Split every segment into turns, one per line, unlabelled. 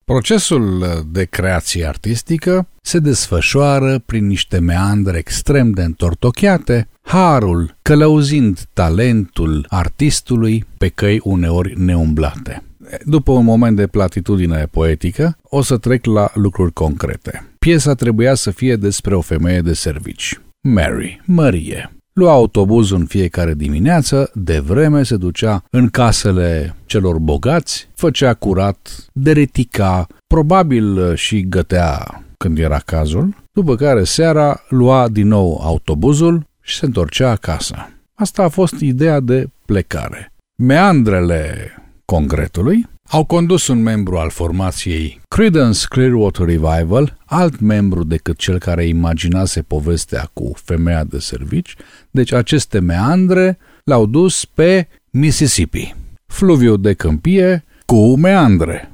Procesul de creație artistică se desfășoară prin niște meandre extrem de întortocheate, harul călăuzind talentul artistului pe căi uneori neumblate. După un moment de platitudine poetică, o să trec la lucruri concrete. Piesa trebuia să fie despre o femeie de servici. Marie. Lua autobuzul în fiecare dimineață, de vreme se ducea în casele celor bogați, făcea curat, deretica, probabil și gătea când era cazul, după care seara lua din nou autobuzul și se întorcea acasă. Asta a fost ideea de plecare. Meandrele Congretului au condus un membru al formației Creedence Clearwater Revival, alt membru decât cel care imaginase povestea cu femeia de servici, deci aceste meandre l-au dus pe Mississippi, fluviul de câmpie cu meandre.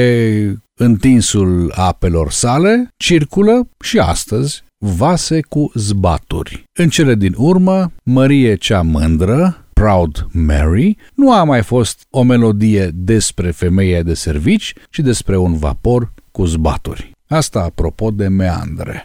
Pe întinsul apelor sale circulă și astăzi vase cu zbaturi. În cele din urmă, Marie cea mândră, Proud Mary, nu a mai fost o melodie despre femeie de servici, ci despre un vapor cu zbaturi. Asta apropo de meandre.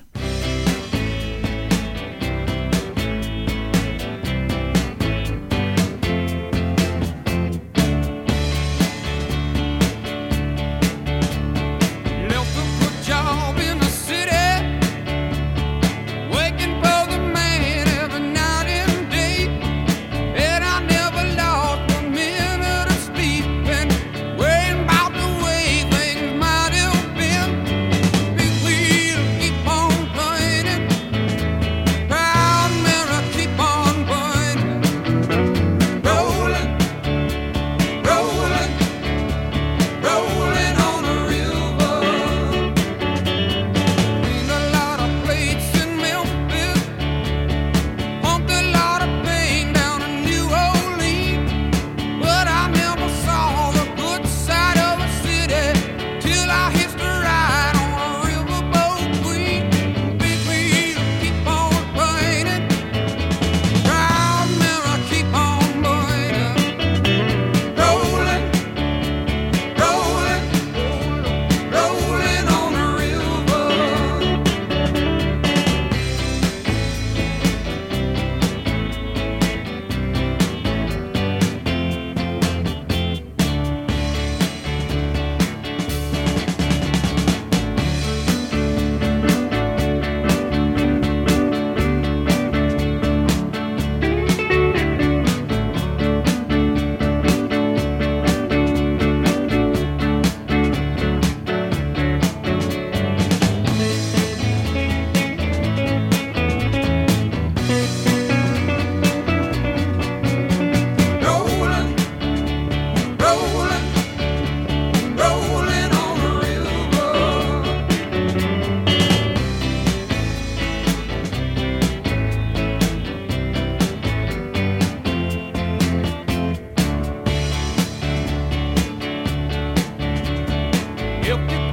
If you